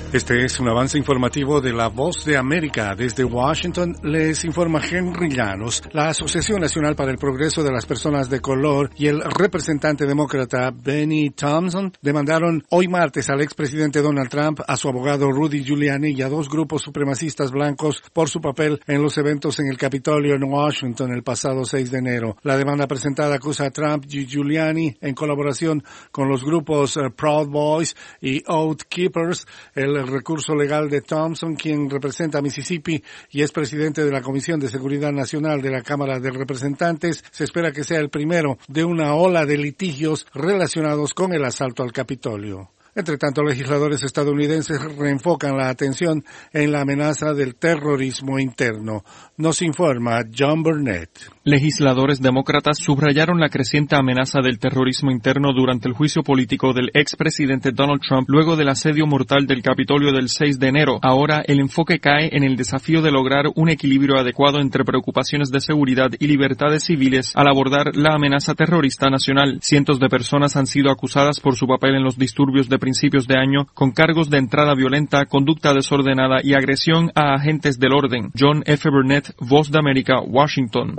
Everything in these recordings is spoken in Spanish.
Este es un avance informativo de La Voz de América. Desde Washington les informa Henry Llanos. La Asociación Nacional para el Progreso de las Personas de Color y el representante demócrata Benny Thompson demandaron hoy martes al expresidente Donald Trump, a su abogado Rudy Giuliani y a dos grupos supremacistas blancos por su papel en los eventos en el Capitolio en Washington el pasado 6 de enero. La demanda presentada acusa a Trump y Giuliani en colaboración con los grupos Proud Boys y Oath Keepers. El recurso legal de Thompson, quien representa a Mississippi y es presidente de la Comisión de Seguridad Nacional de la Cámara de Representantes, se espera que sea el primero de una ola de litigios relacionados con el asalto al Capitolio. Entre tanto, legisladores estadounidenses reenfocan la atención en la amenaza del terrorismo interno. Nos informa John Burnett. Legisladores demócratas subrayaron la creciente amenaza del terrorismo interno durante el juicio político del expresidente Donald Trump luego del asedio mortal del Capitolio del 6 de enero. Ahora, el enfoque cae en el desafío de lograr un equilibrio adecuado entre preocupaciones de seguridad y libertades civiles al abordar la amenaza terrorista nacional. Cientos de personas han sido acusadas por su papel en los disturbios de principios de año, con cargos de entrada violenta, conducta desordenada y agresión a agentes del orden. John F. Burnett, Voz de América, Washington.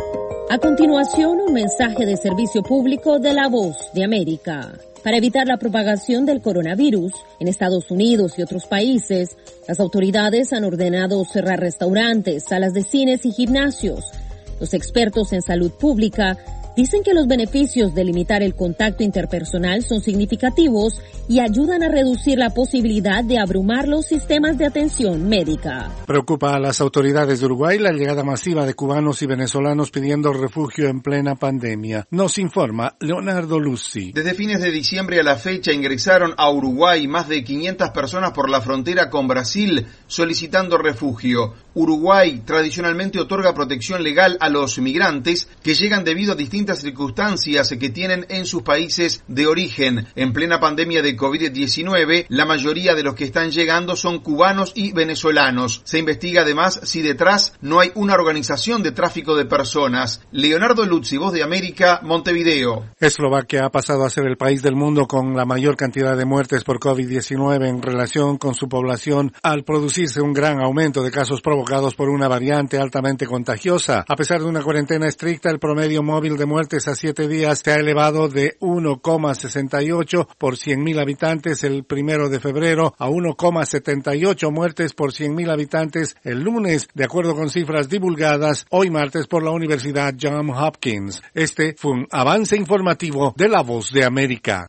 A continuación, un mensaje de servicio público de La Voz de América. Para evitar la propagación del coronavirus en Estados Unidos y otros países, las autoridades han ordenado cerrar restaurantes, salas de cines y gimnasios. Los expertos en salud pública dicen que los beneficios de limitar el contacto interpersonal son significativos y ayudan a reducir la posibilidad de abrumar los sistemas de atención médica. Preocupa a las autoridades de Uruguay la llegada masiva de cubanos y venezolanos pidiendo refugio en plena pandemia. Nos informa Leonardo Luzzi. Desde fines de diciembre a la fecha ingresaron a Uruguay más de 500 personas por la frontera con Brasil solicitando refugio. Uruguay tradicionalmente otorga protección legal a los migrantes que llegan debido a distintas circunstancias que tienen en sus países de origen. En plena pandemia de COVID-19, la mayoría de los que están llegando son cubanos y venezolanos. Se investiga además si detrás no hay una organización de tráfico de personas. Leonardo Luzzi, Voz de América, Montevideo. Eslovaquia ha pasado a ser el país del mundo con la mayor cantidad de muertes por COVID-19 en relación con su población, al producirse un gran aumento de casos provocados por una variante altamente contagiosa. A pesar de una cuarentena estricta, el promedio móvil de muertes a 7 días se ha elevado de 1,68 por 100.000 habitantes el 1 de febrero a 1,78 muertes por 100.000 habitantes el lunes, de acuerdo con cifras divulgadas hoy martes por la Universidad Johns Hopkins. Este fue un avance informativo de La Voz de América.